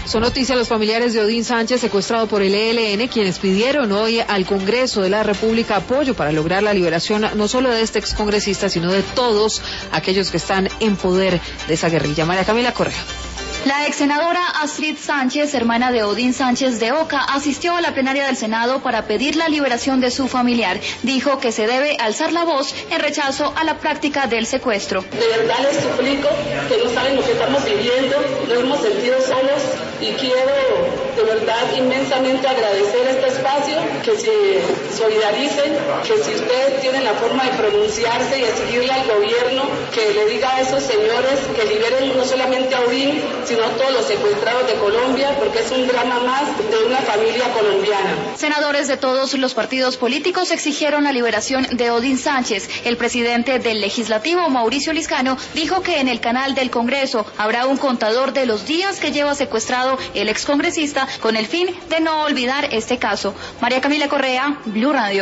Son noticias los familiares de Odín Sánchez, secuestrado por el ELN, quienes pidieron hoy al Congreso de la República apoyo para lograr la liberación no solo de este excongresista, sino de todos aquellos que están en poder de esa guerrilla. María Camila Correa. La ex senadora Astrid Sánchez, hermana de Odín Sánchez de Oca, asistió a la plenaria del Senado para pedir la liberación de su familiar. Dijo que se debe alzar la voz en rechazo a la práctica del secuestro. De verdad les suplico que no saben lo que estamos viviendo, nos hemos sentido solos y quiero de verdad inmensamente agradecer este espacio, que se solidaricen, que si ustedes tienen la forma de pronunciarse y exigirle al gobierno que le diga a esos señores que liberen no solamente a Odín, sino a todos los secuestrados de Colombia, porque es un drama más de una familia colombiana. Senadores de todos los partidos políticos exigieron la liberación de Odín Sánchez. El presidente del Legislativo, Mauricio Liscano, dijo que en el canal del Congreso habrá un contador de los días que lleva secuestrado el excongresista con el fin de no olvidar este caso. María Camila Correa, Blue Radio.